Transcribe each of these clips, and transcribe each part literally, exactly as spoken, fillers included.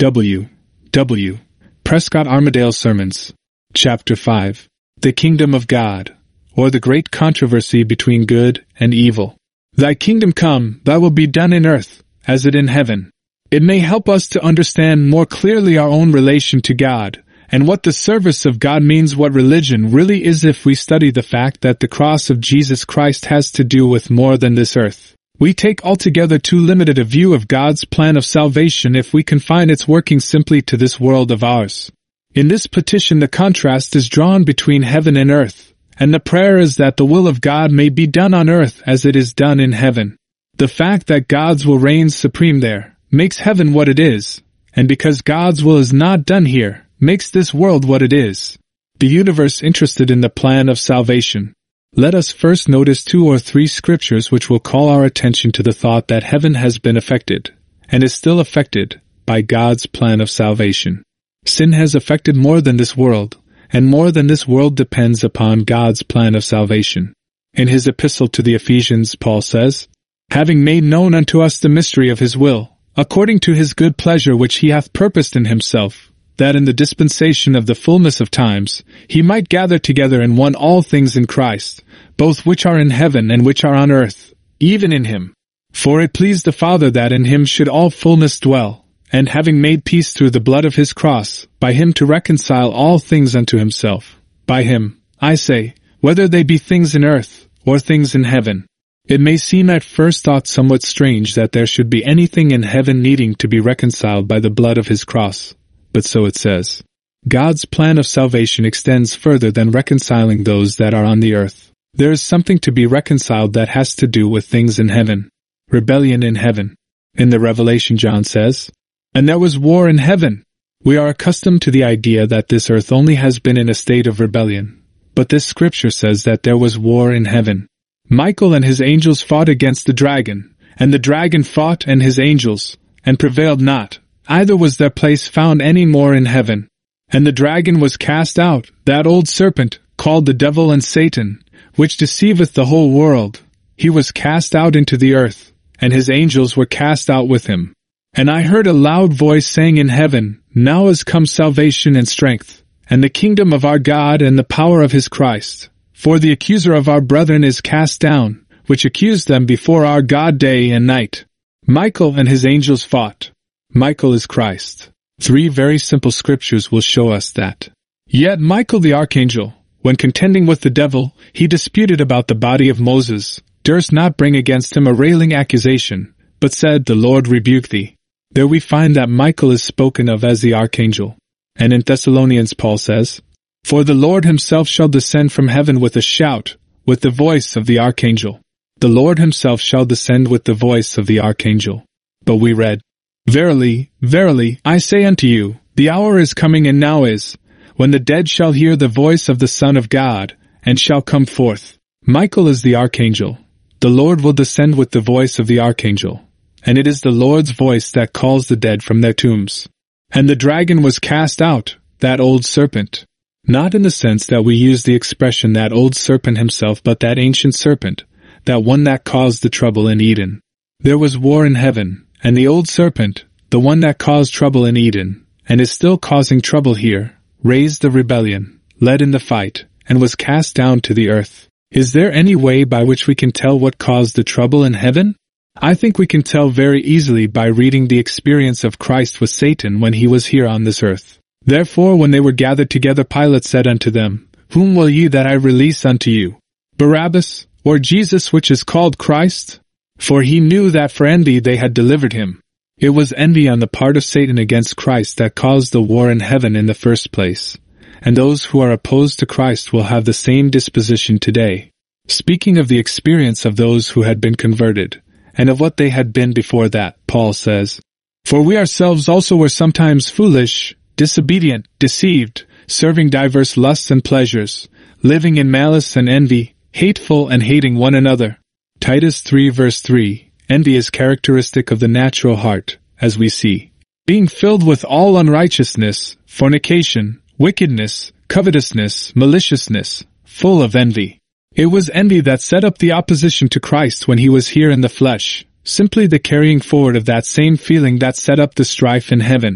W. W. Prescott Armadale Sermons. Chapter five. The Kingdom of God, or the Great Controversy Between Good and Evil. Thy kingdom come, thy will be done in earth, as it in heaven. It may help us to understand more clearly our own relation to God, and what the service of God means, what religion really is, if we study the fact that the cross of Jesus Christ has to do with more than this earth. We take altogether too limited a view of God's plan of salvation if we confine its working simply to this world of ours. In this petition the contrast is drawn between heaven and earth, and the prayer is that the will of God may be done on earth as it is done in heaven. The fact that God's will reigns supreme there makes heaven what it is, and because God's will is not done here, makes this world what it is. The universe interested in the plan of salvation. Let us first notice two or three scriptures which will call our attention to the thought that heaven has been affected, and is still affected, by God's plan of salvation. Sin has affected more than this world, and more than this world depends upon God's plan of salvation. In his epistle to the Ephesians, Paul says, "Having made known unto us the mystery of his will, according to his good pleasure which he hath purposed in himself, that in the dispensation of the fullness of times he might gather together in one all things in Christ, both which are in heaven and which are on earth, even in him. For it pleased the Father that in him should all fullness dwell, and having made peace through the blood of his cross, by him to reconcile all things unto himself. By him, I say, whether they be things in earth, or things in heaven." It may seem at first thought somewhat strange that there should be anything in heaven needing to be reconciled by the blood of his cross, but so it says. God's plan of salvation extends further than reconciling those that are on the earth. There is something to be reconciled that has to do with things in heaven. Rebellion in heaven. In the Revelation John says, "And there was war in heaven." We are accustomed to the idea that this earth only has been in a state of rebellion, but this scripture says that there was war in heaven. Michael and his angels fought against the dragon, and the dragon fought and his angels, and prevailed not, either was their place found any more in heaven. And the dragon was cast out, that old serpent, called the devil and Satan, which deceiveth the whole world. He was cast out into the earth, and his angels were cast out with him. And I heard a loud voice saying in heaven, Now is come salvation and strength, and the kingdom of our God and the power of his Christ. For the accuser of our brethren is cast down, which accused them before our God day and night. Michael and his angels fought. Michael is Christ. Three very simple scriptures will show us that. Yet Michael the archangel, when contending with the devil, he disputed about the body of Moses, durst not bring against him a railing accusation, but said, The Lord rebuke thee. There we find that Michael is spoken of as the archangel. And in Thessalonians Paul says, For the Lord himself shall descend from heaven with a shout, with the voice of the archangel. The Lord himself shall descend with the voice of the archangel. But we read, Verily, verily, I say unto you, the hour is coming and now is, when the dead shall hear the voice of the Son of God, and shall come forth. Michael is the archangel. The Lord will descend with the voice of the archangel, and it is the Lord's voice that calls the dead from their tombs. And the dragon was cast out, that old serpent. Not in the sense that we use the expression that old serpent himself, but that ancient serpent, that one that caused the trouble in Eden. There was war in heaven, and the old serpent, the one that caused trouble in Eden, and is still causing trouble here, raised the rebellion, led in the fight, and was cast down to the earth. Is there any way by which we can tell what caused the trouble in heaven? I think we can tell very easily by reading the experience of Christ with Satan when he was here on this earth. Therefore when they were gathered together, Pilate said unto them, Whom will ye that I release unto you? Barabbas, or Jesus which is called Christ? For he knew that for envy they had delivered him. It was envy on the part of Satan against Christ that caused the war in heaven in the first place, and those who are opposed to Christ will have the same disposition today. Speaking of the experience of those who had been converted, and of what they had been before that, Paul says, For we ourselves also were sometimes foolish, disobedient, deceived, serving diverse lusts and pleasures, living in malice and envy, hateful and hating one another. Titus three verse three, envy is characteristic of the natural heart, as we see. Being filled with all unrighteousness, fornication, wickedness, covetousness, maliciousness, full of envy. It was envy that set up the opposition to Christ when he was here in the flesh, simply the carrying forward of that same feeling that set up the strife in heaven.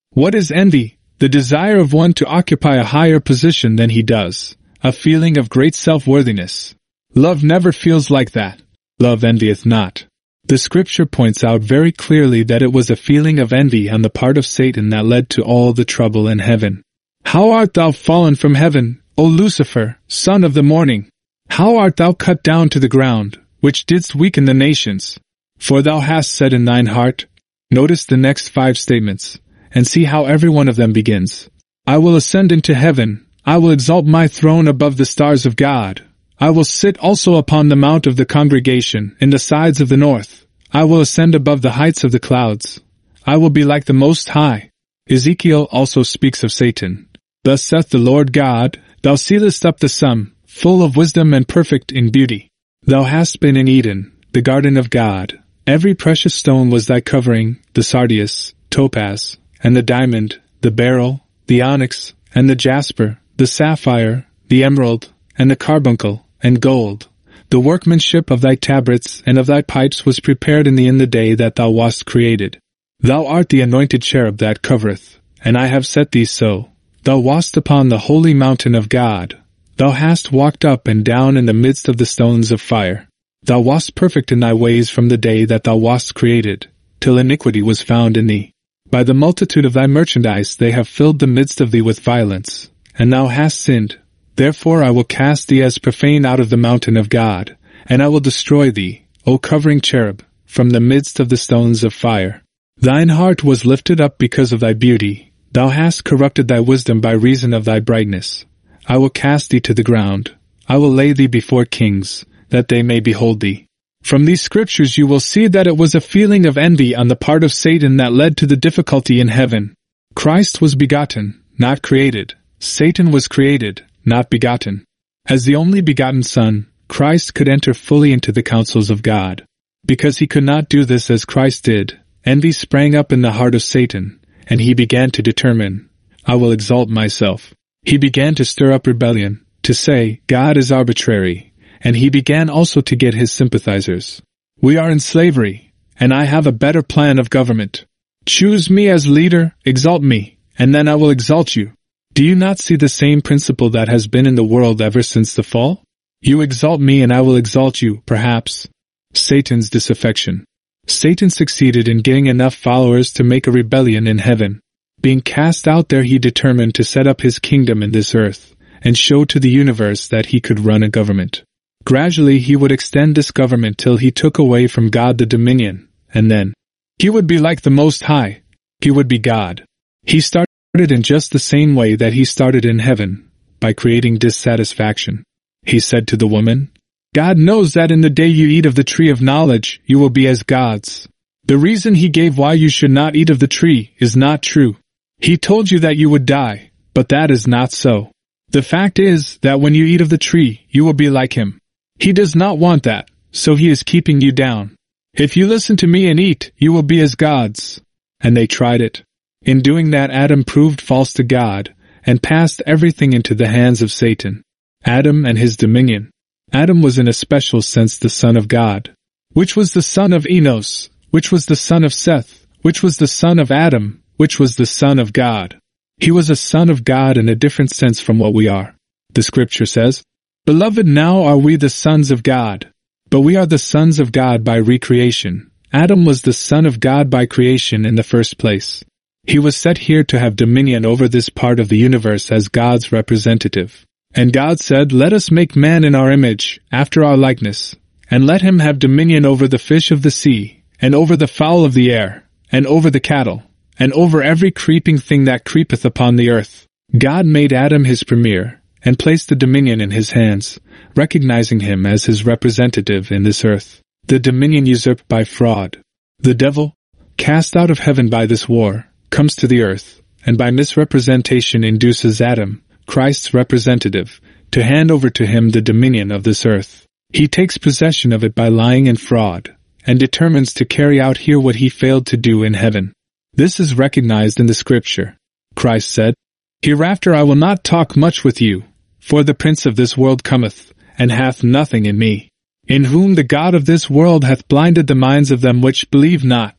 What is envy? The desire of one to occupy a higher position than he does, a feeling of great self-worthiness. Love never feels like that. Love envieth not. The scripture points out very clearly that it was a feeling of envy on the part of Satan that led to all the trouble in heaven. How art thou fallen from heaven, O Lucifer, son of the morning? How art thou cut down to the ground, which didst weaken the nations? For thou hast said in thine heart. Notice the next five statements, and see how every one of them begins. I will ascend into heaven, I will exalt my throne above the stars of God. I will sit also upon the mount of the congregation, in the sides of the north. I will ascend above the heights of the clouds. I will be like the Most High. Ezekiel also speaks of Satan. Thus saith the Lord God, Thou sealest up the sum, full of wisdom and perfect in beauty. Thou hast been in Eden, the garden of God. Every precious stone was thy covering, the sardius, topaz, and the diamond, the beryl, the onyx, and the jasper, the sapphire, the emerald, and the carbuncle, and gold. The workmanship of thy tabrets and of thy pipes was prepared in thee in the day that thou wast created. Thou art the anointed cherub that covereth, and I have set thee so. Thou wast upon the holy mountain of God. Thou hast walked up and down in the midst of the stones of fire. Thou wast perfect in thy ways from the day that thou wast created, till iniquity was found in thee. By the multitude of thy merchandise they have filled the midst of thee with violence, and thou hast sinned. Therefore I will cast thee as profane out of the mountain of God, and I will destroy thee, O covering cherub, from the midst of the stones of fire. Thine heart was lifted up because of thy beauty. Thou hast corrupted thy wisdom by reason of thy brightness. I will cast thee to the ground. I will lay thee before kings, that they may behold thee. From these scriptures you will see that it was a feeling of envy on the part of Satan that led to the difficulty in heaven. Christ was begotten, not created. Satan was created, not begotten. As the only begotten Son, Christ could enter fully into the counsels of God. Because he could not do this as Christ did, envy sprang up in the heart of Satan, and he began to determine, I will exalt myself. He began to stir up rebellion, to say, God is arbitrary, and he began also to get his sympathizers. We are in slavery, and I have a better plan of government. Choose me as leader, exalt me, and then I will exalt you. Do you not see the same principle that has been in the world ever since the fall? You exalt me and I will exalt you, perhaps. Satan's disaffection. Satan succeeded in getting enough followers to make a rebellion in heaven. Being cast out there, he determined to set up his kingdom in this earth, and show to the universe that he could run a government. Gradually he would extend this government till he took away from God the dominion, and then he would be like the Most High. He would be God. He started in just the same way that he started in heaven, by creating dissatisfaction. He said to the woman, God knows that in the day you eat of the tree of knowledge, you will be as gods. The reason he gave why you should not eat of the tree is not true. He told you that you would die, but that is not so. The fact is that when you eat of the tree, you will be like him. He does not want that, so he is keeping you down. If you listen to me and eat, you will be as gods. And they tried it. In doing that, Adam proved false to God, and passed everything into the hands of Satan. Adam and his dominion. Adam was in a special sense the son of God, which was the son of Enos, which was the son of Seth, which was the son of Adam, which was the son of God. He was a son of God in a different sense from what we are. The scripture says, Beloved, now are we the sons of God. But we are the sons of God by recreation. Adam was the son of God by creation in the first place. He was set here to have dominion over this part of the universe as God's representative. And God said, Let us make man in our image, after our likeness, and let him have dominion over the fish of the sea, and over the fowl of the air, and over the cattle, and over every creeping thing that creepeth upon the earth. God made Adam his premier, and placed the dominion in his hands, recognizing him as his representative in this earth. The dominion usurped by fraud. The devil, cast out of heaven by this war, comes to the earth, and by misrepresentation induces Adam, Christ's representative, to hand over to him the dominion of this earth. He takes possession of it by lying and fraud, and determines to carry out here what he failed to do in heaven. This is recognized in the scripture. Christ said, Hereafter I will not talk much with you, for the prince of this world cometh, and hath nothing in me, in whom the God of this world hath blinded the minds of them which believe not.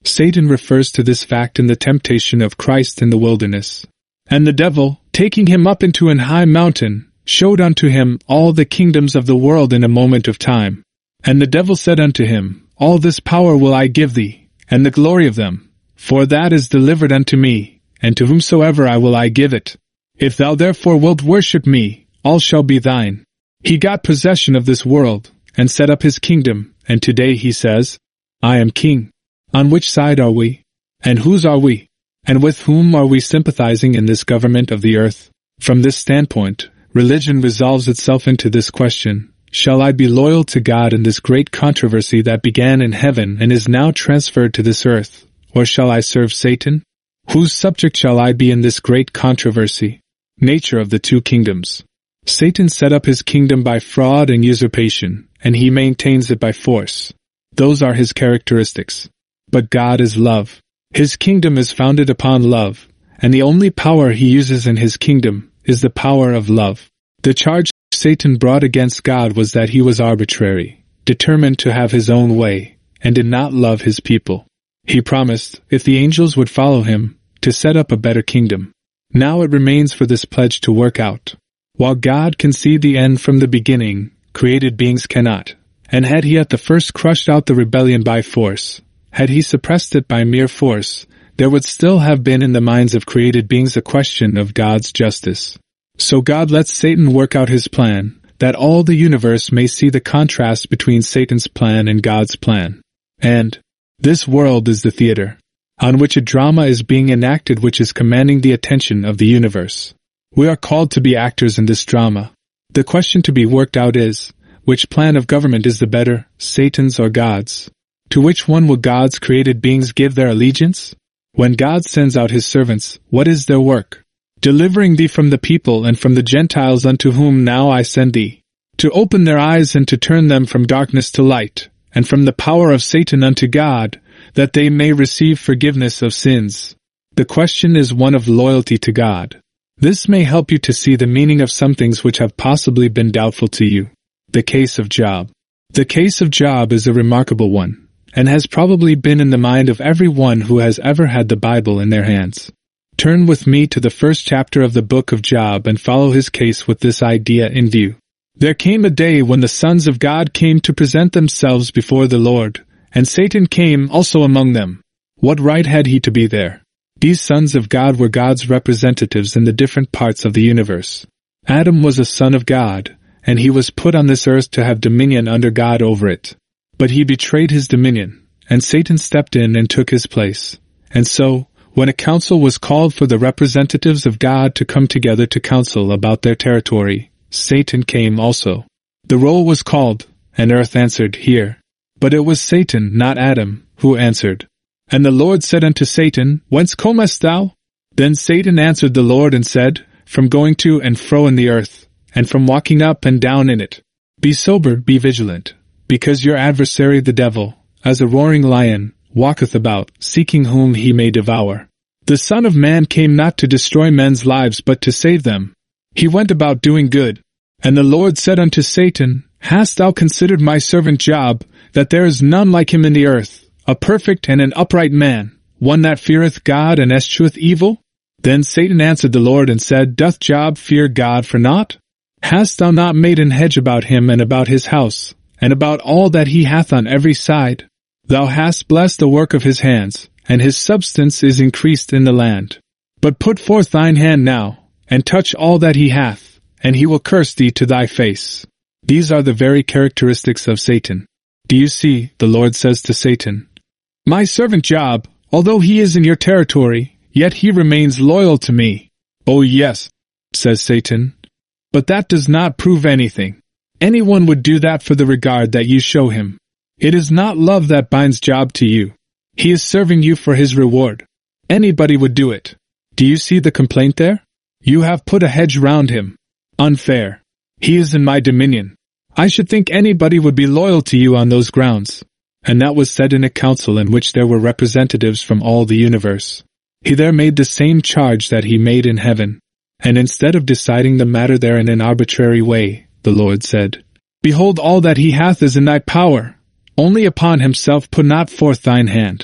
Satan refers to this fact in the temptation of Christ in the wilderness. And the devil, taking him up into an high mountain, showed unto him all the kingdoms of the world in a moment of time. And the devil said unto him, All this power will I give thee, and the glory of them, for that is delivered unto me, and to whomsoever I will I give it. If thou therefore wilt worship me, all shall be thine. He got possession of this world, and set up his kingdom, and today he says, I am king. On which side are we? And whose are we? And with whom are we sympathizing in this government of the earth? From this standpoint, religion resolves itself into this question: shall I be loyal to God in this great controversy that began in heaven and is now transferred to this earth, or shall I serve Satan? Whose subject shall I be in this great controversy? Nature of the two kingdoms. Satan set up his kingdom by fraud and usurpation, and he maintains it by force. Those are his characteristics. But God is love. His kingdom is founded upon love, and the only power he uses in his kingdom is the power of love. The charge Satan brought against God was that he was arbitrary, determined to have his own way, and did not love his people. He promised, if the angels would follow him, to set up a better kingdom. Now it remains for this pledge to work out. While God can see the end from the beginning, created beings cannot. And had he at the first crushed out the rebellion by force, had he suppressed it by mere force, there would still have been in the minds of created beings a question of God's justice. So God lets Satan work out his plan, that all the universe may see the contrast between Satan's plan and God's plan. And this world is the theater, on which a drama is being enacted which is commanding the attention of the universe. We are called to be actors in this drama. The question to be worked out is, which plan of government is the better, Satan's or God's? To which one will God's created beings give their allegiance? When God sends out his servants, what is their work? Delivering thee from the people and from the Gentiles unto whom now I send thee, to open their eyes and to turn them from darkness to light, and from the power of Satan unto God, that they may receive forgiveness of sins. The question is one of loyalty to God. This may help you to see the meaning of some things which have possibly been doubtful to you. The case of Job. The case of Job is a remarkable one, and has probably been in the mind of everyone who has ever had the Bible in their hands. Turn with me to the first chapter of the book of Job and follow his case with this idea in view. There came a day when the sons of God came to present themselves before the Lord, and Satan came also among them. What right had he to be there? These sons of God were God's representatives in the different parts of the universe. Adam was a son of God, and he was put on this earth to have dominion under God over it. But he betrayed his dominion, and Satan stepped in and took his place. And so, when a council was called for the representatives of God to come together to counsel about their territory, Satan came also. The roll was called, and earth answered, Here. But it was Satan, not Adam, who answered. And the Lord said unto Satan, Whence comest thou? Then Satan answered the Lord and said, From going to and fro in the earth, and from walking up and down in it. Be sober, be vigilant, because your adversary the devil, as a roaring lion, walketh about, seeking whom he may devour. The Son of Man came not to destroy men's lives but to save them. He went about doing good. And the Lord said unto Satan, Hast thou considered my servant Job, that there is none like him in the earth, a perfect and an upright man, one that feareth God and escheweth evil? Then Satan answered the Lord and said, Doth Job fear God for naught? Hast thou not made an hedge about him and about his house, and about all that he hath on every side? Thou hast blessed the work of his hands, and his substance is increased in the land. But put forth thine hand now, and touch all that he hath, and he will curse thee to thy face. These are the very characteristics of Satan. Do you see, the Lord says to Satan, My servant Job, although he is in your territory, yet he remains loyal to me. Oh yes, says Satan, but that does not prove anything. Anyone would do that for the regard that you show him. It is not love that binds Job to you. He is serving you for his reward. Anybody would do it. Do you see the complaint there? You have put a hedge round him. Unfair. He is in my dominion. I should think anybody would be loyal to you on those grounds. And that was said in a council in which there were representatives from all the universe. He there made the same charge that he made in heaven. And instead of deciding the matter there in an arbitrary way, the Lord said, Behold, all that he hath is in thy power. Only upon himself put not forth thine hand.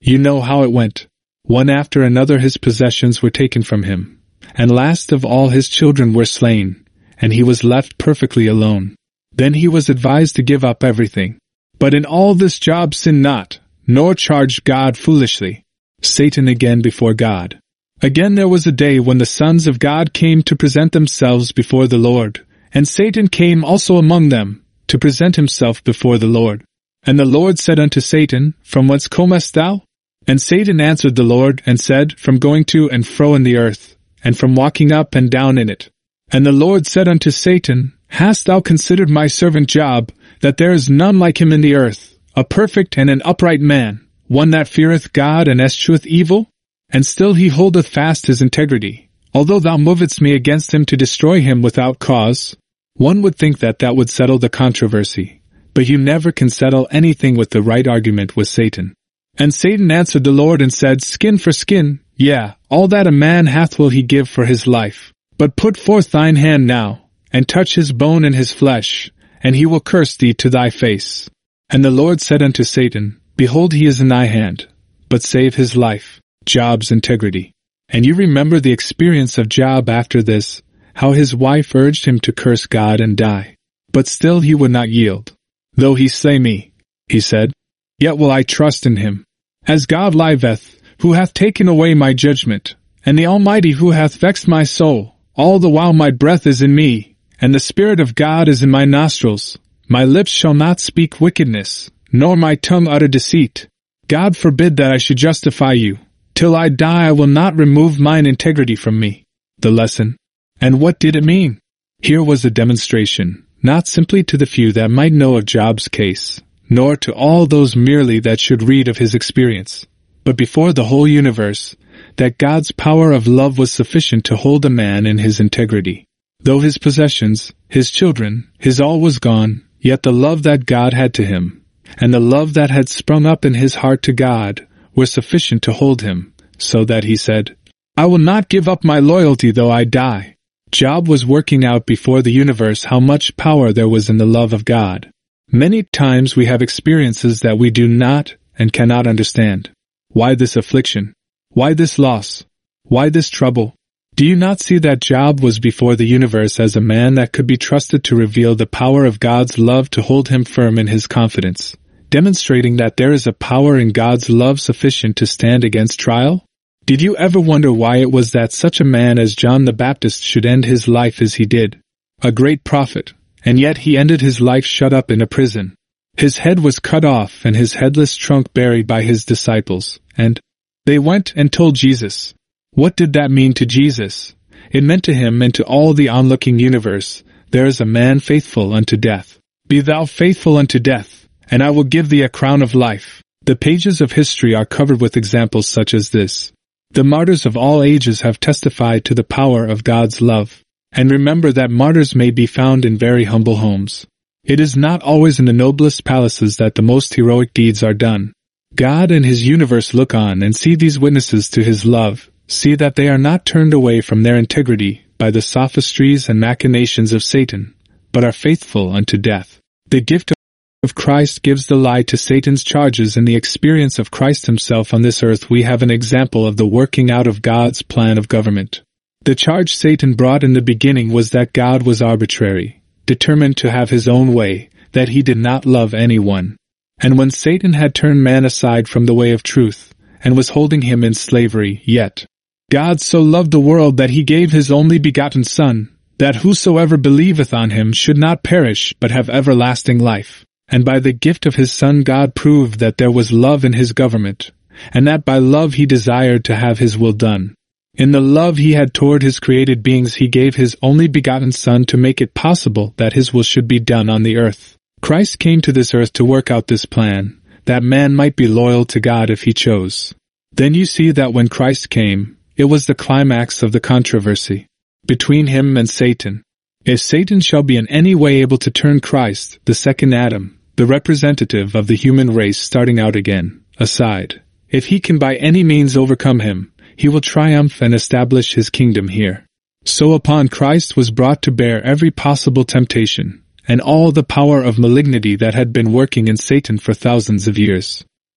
You know how it went. One after another his possessions were taken from him, and last of all his children were slain, and he was left perfectly alone. Then he was advised to give up everything. But in all this Job sinned not, nor charged God foolishly. Satan again before God. Again there was a day when the sons of God came to present themselves before the Lord, and Satan came also among them, to present himself before the Lord. And the Lord said unto Satan, From whence comest thou? And Satan answered the Lord, and said, From going to and fro in the earth, and from walking up and down in it. And the Lord said unto Satan, Hast thou considered my servant Job, that there is none like him in the earth, a perfect and an upright man, one that feareth God and escheweth evil? And still he holdeth fast his integrity, although thou movest me against him to destroy him without cause. One would think that that would settle the controversy, but you never can settle anything with the right argument with Satan. And Satan answered the Lord and said, Skin for skin, yea, all that a man hath will he give for his life. But put forth thine hand now, and touch his bone and his flesh, and he will curse thee to thy face. And the Lord said unto Satan, Behold, he is in thy hand, but save his life, Job's integrity. And you remember the experience of Job after this, how his wife urged him to curse God and die. But still he would not yield. Though he slay me, he said, yet will I trust in him. As God liveth, who hath taken away my judgment, and the Almighty who hath vexed my soul, all the while my breath is in me, and the Spirit of God is in my nostrils, my lips shall not speak wickedness, nor my tongue utter deceit. God forbid that I should justify you. Till I die I will not remove mine integrity from me. The lesson. And what did it mean? Here was a demonstration, not simply to the few that might know of Job's case, nor to all those merely that should read of his experience, but before the whole universe, that God's power of love was sufficient to hold a man in his integrity. Though his possessions, his children, his all was gone, yet the love that God had to him, and the love that had sprung up in his heart to God, were sufficient to hold him, so that he said, I will not give up my loyalty though I die. Job was working out before the universe how much power there was in the love of God. Many times we have experiences that we do not and cannot understand. Why this affliction? Why this loss? Why this trouble? Do you not see that Job was before the universe as a man that could be trusted to reveal the power of God's love to hold him firm in his confidence, demonstrating that there is a power in God's love sufficient to stand against trial? Did you ever wonder why it was that such a man as John the Baptist should end his life as he did? A great prophet, and yet he ended his life shut up in a prison. His head was cut off and his headless trunk buried by his disciples, and they went and told Jesus. What did that mean to Jesus? It meant to him and to all the onlooking universe, there is a man faithful unto death. Be thou faithful unto death, and I will give thee a crown of life. The pages of history are covered with examples such as this. The martyrs of all ages have testified to the power of God's love. And remember that martyrs may be found in very humble homes. It is not always in the noblest palaces that the most heroic deeds are done. God and his universe look on and see these witnesses to his love, see that they are not turned away from their integrity by the sophistries and machinations of Satan, but are faithful unto death. The gift of Christ gives the lie to Satan's charges. In the experience of Christ himself on this earth we have an example of the working out of God's plan of government. The charge Satan brought in the beginning was that God was arbitrary, determined to have his own way, that he did not love anyone. And when Satan had turned man aside from the way of truth, and was holding him in slavery, yet God so loved the world that he gave his only begotten Son, that whosoever believeth on him should not perish but have everlasting life. And by the gift of his Son God proved that there was love in his government, and that by love he desired to have his will done. In the love he had toward his created beings he gave his only begotten Son to make it possible that his will should be done on the earth. Christ came to this earth to work out this plan, that man might be loyal to God if he chose. Then you see that when Christ came, it was the climax of the controversy between him and Satan. If Satan shall be in any way able to turn Christ, the second Adam, the representative of the human race starting out again, aside, if he can by any means overcome him, he will triumph and establish his kingdom here. So upon Christ was brought to bear every possible temptation, and all the power of malignity that had been working in Satan for thousands of years.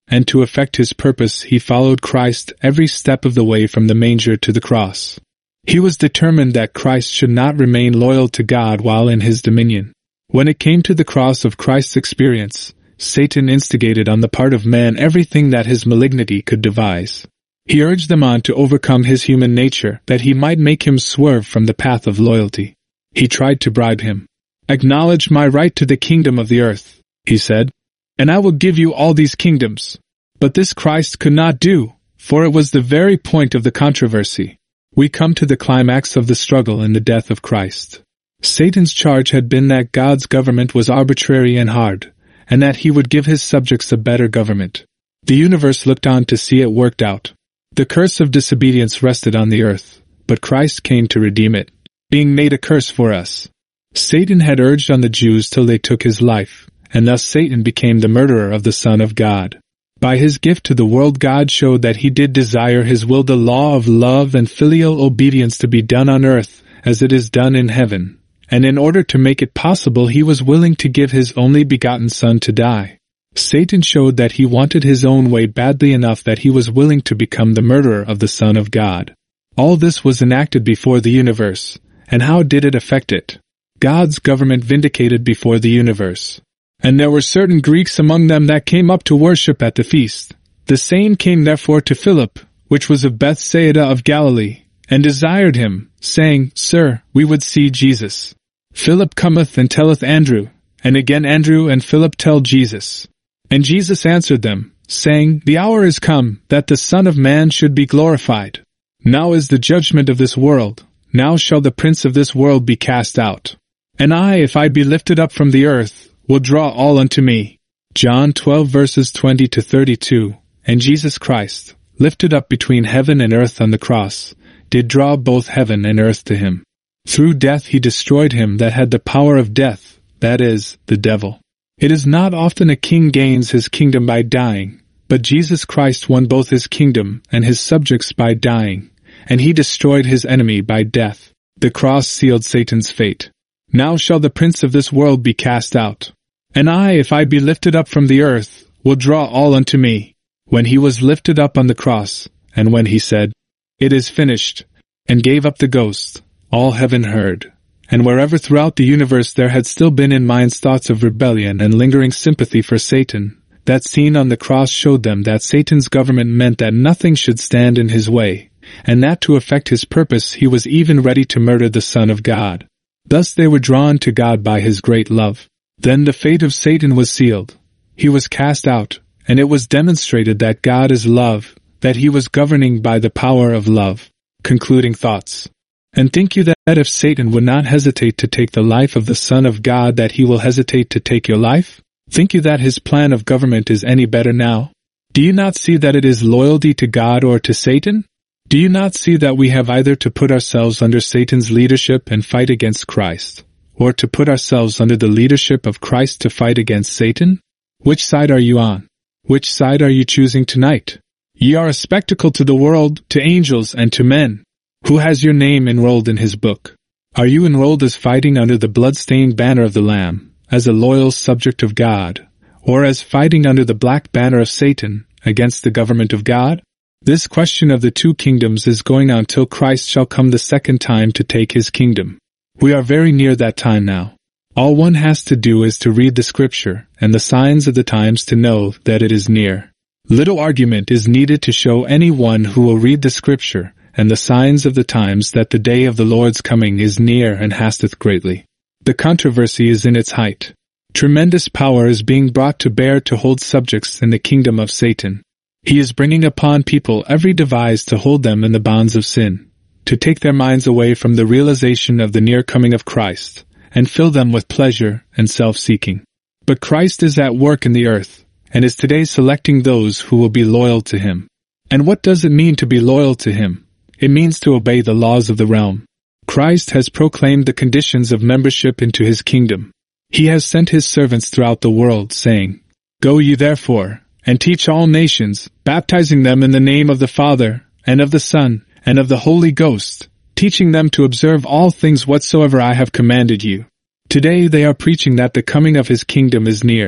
and to effect his purpose he followed Christ every step of the way from the manger to the cross. He was determined that Christ should not remain loyal to God while in his dominion. When it came to the cross of Christ's experience, Satan instigated on the part of man everything that his malignity could devise. He urged them on to overcome his human nature, that he might make him swerve from the path of loyalty. He tried to bribe him. "Acknowledge my right to the kingdom of the earth," he said, "and I will give you all these kingdoms." But this Christ could not do, for it was the very point of the controversy. We come to the climax of the struggle in the death of Christ. Satan's charge had been that God's government was arbitrary and hard, and that he would give his subjects a better government. The universe looked on to see it worked out. The curse of disobedience rested on the earth, but Christ came to redeem it, being made a curse for us. Satan had urged on the Jews till they took his life, and thus Satan became the murderer of the Son of God. By his gift to the world, God showed that he did desire his will, the law of love and filial obedience, to be done on earth as it is done in heaven, and in order to make it possible he was willing to give his only begotten Son to die. Satan showed that he wanted his own way badly enough that he was willing to become the murderer of the Son of God. All this was enacted before the universe, and how did it affect it? God's government vindicated before the universe. And there were certain Greeks among them that came up to worship at the feast. The same came therefore to Philip, which was of Bethsaida of Galilee, and desired him, saying, Sir, we would see Jesus. Philip cometh and telleth Andrew, and again Andrew and Philip tell Jesus. And Jesus answered them, saying, The hour is come, that the Son of Man should be glorified. Now is the judgment of this world, now shall the prince of this world be cast out. And I, if I be lifted up from the earth, will draw all unto me. John twelve verses twenty to thirty-two. And Jesus Christ, lifted up between heaven and earth on the cross, did draw both heaven and earth to him. Through death he destroyed him that had the power of death, that is, the devil. It is not often a king gains his kingdom by dying, but Jesus Christ won both his kingdom and his subjects by dying, and he destroyed his enemy by death. The cross sealed Satan's fate. Now shall the prince of this world be cast out. And I, if I be lifted up from the earth, will draw all unto me. When he was lifted up on the cross, and when he said, It is finished, and gave up the ghost, all heaven heard. And wherever throughout the universe there had still been in minds thoughts of rebellion and lingering sympathy for Satan, that scene on the cross showed them that Satan's government meant that nothing should stand in his way, and that to effect his purpose he was even ready to murder the Son of God. Thus they were drawn to God by his great love. Then the fate of Satan was sealed. He was cast out, and it was demonstrated that God is love, that he was governing by the power of love. Concluding thoughts. And think you that if Satan would not hesitate to take the life of the Son of God, that he will hesitate to take your life? Think you that his plan of government is any better now? Do you not see that it is loyalty to God or to Satan? Do you not see that we have either to put ourselves under Satan's leadership and fight against Christ, or to put ourselves under the leadership of Christ to fight against Satan? Which side are you on? Which side are you choosing tonight? Ye are a spectacle to the world, to angels, and to men. Who has your name enrolled in his book? Are you enrolled as fighting under the blood-stained banner of the Lamb, as a loyal subject of God, or as fighting under the black banner of Satan, against the government of God? This question of the two kingdoms is going on till Christ shall come the second time to take his kingdom. We are very near that time now. All one has to do is to read the scripture and the signs of the times to know that it is near. Little argument is needed to show anyone who will read the scripture and the signs of the times that the day of the Lord's coming is near and hasteth greatly. The controversy is in its height. Tremendous power is being brought to bear to hold subjects in the kingdom of Satan. He is bringing upon people every device to hold them in the bonds of sin, to take their minds away from the realization of the near coming of Christ, and fill them with pleasure and self-seeking. But Christ is at work in the earth, and is today selecting those who will be loyal to him. And what does it mean to be loyal to him? It means to obey the laws of the realm. Christ has proclaimed the conditions of membership into his kingdom. He has sent his servants throughout the world, saying, Go ye therefore, and teach all nations, baptizing them in the name of the Father, and of the Son, and of the Holy Ghost, teaching them to observe all things whatsoever I have commanded you. Today they are preaching that the coming of his kingdom is near,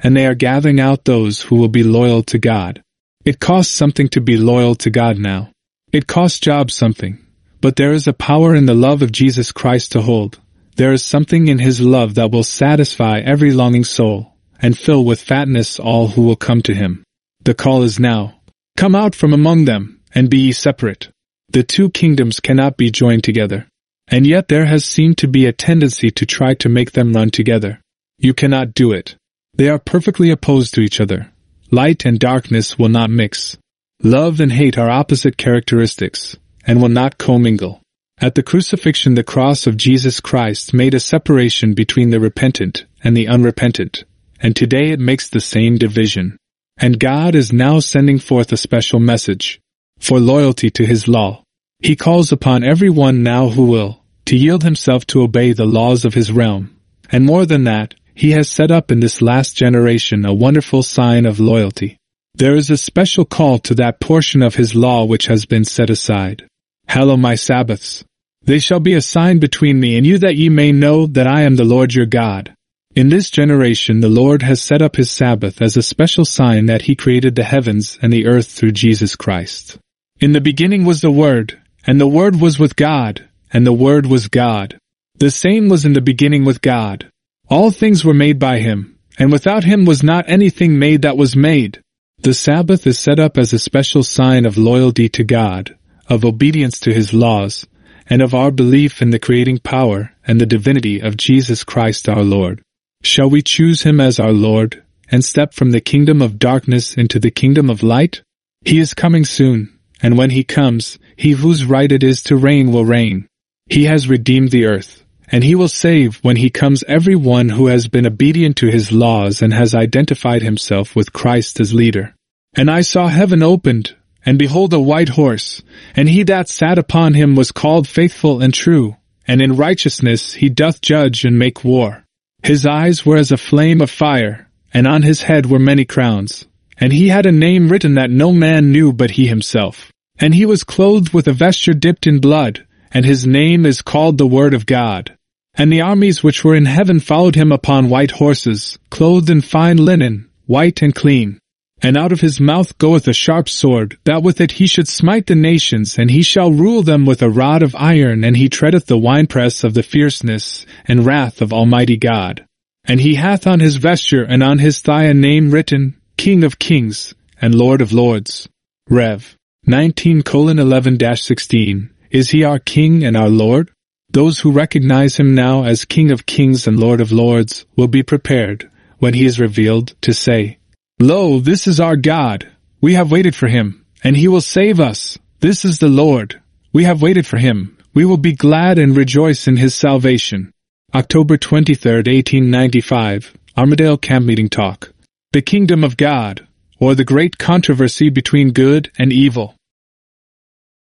and they are gathering out those who will be loyal to God. It costs something to be loyal to God now. It costs Job something, but there is a power in the love of Jesus Christ to hold. There is something in his love that will satisfy every longing soul, and fill with fatness all who will come to him. The call is now. Come out from among them, and be ye separate. The two kingdoms cannot be joined together. And yet there has seemed to be a tendency to try to make them run together. You cannot do it. They are perfectly opposed to each other. Light and darkness will not mix. Love and hate are opposite characteristics, and will not commingle. At the crucifixion, the cross of Jesus Christ made a separation between the repentant and the unrepentant, and today it makes the same division. And God is now sending forth a special message for loyalty to his law. He calls upon everyone now who will to yield himself to obey the laws of his realm. And more than that, he has set up in this last generation a wonderful sign of loyalty. There is a special call to that portion of his law which has been set aside. Hallow my Sabbaths. They shall be a sign between me and you, that ye may know that I am the Lord your God. In this generation the Lord has set up his Sabbath as a special sign that he created the heavens and the earth through Jesus Christ. In the beginning was the Word, and the Word was with God, and the Word was God. The same was in the beginning with God. All things were made by him, and without him was not anything made that was made. The Sabbath is set up as a special sign of loyalty to God, of obedience to his laws, and of our belief in the creating power and the divinity of Jesus Christ our Lord. Shall we choose him as our Lord, and step from the kingdom of darkness into the kingdom of light? He is coming soon, and when he comes, he whose right it is to reign will reign. He has redeemed the earth, and he will save when he comes every one who has been obedient to his laws and has identified himself with Christ as leader. And I saw heaven opened, and behold a white horse, and he that sat upon him was called Faithful and True, and in righteousness he doth judge and make war. His eyes were as a flame of fire, and on his head were many crowns. And he had a name written that no man knew but he himself. And he was clothed with a vesture dipped in blood, and his name is called the Word of God. And the armies which were in heaven followed him upon white horses, clothed in fine linen, white and clean. And out of his mouth goeth a sharp sword, that with it he should smite the nations, and he shall rule them with a rod of iron, and he treadeth the winepress of the fierceness and wrath of Almighty God. And he hath on his vesture and on his thigh a name written, King of Kings and Lord of Lords. Rev. nineteen eleven sixteen. Is he our King and our Lord? Those who recognize him now as King of Kings and Lord of Lords will be prepared, when he is revealed, to say, Lo, this is our God. We have waited for him, and he will save us. This is the Lord. We have waited for him. We will be glad and rejoice in his salvation. October twenty-third, eighteen ninety-five, Armadale Camp Meeting Talk. The Kingdom of God, or the Great Controversy Between Good and Evil.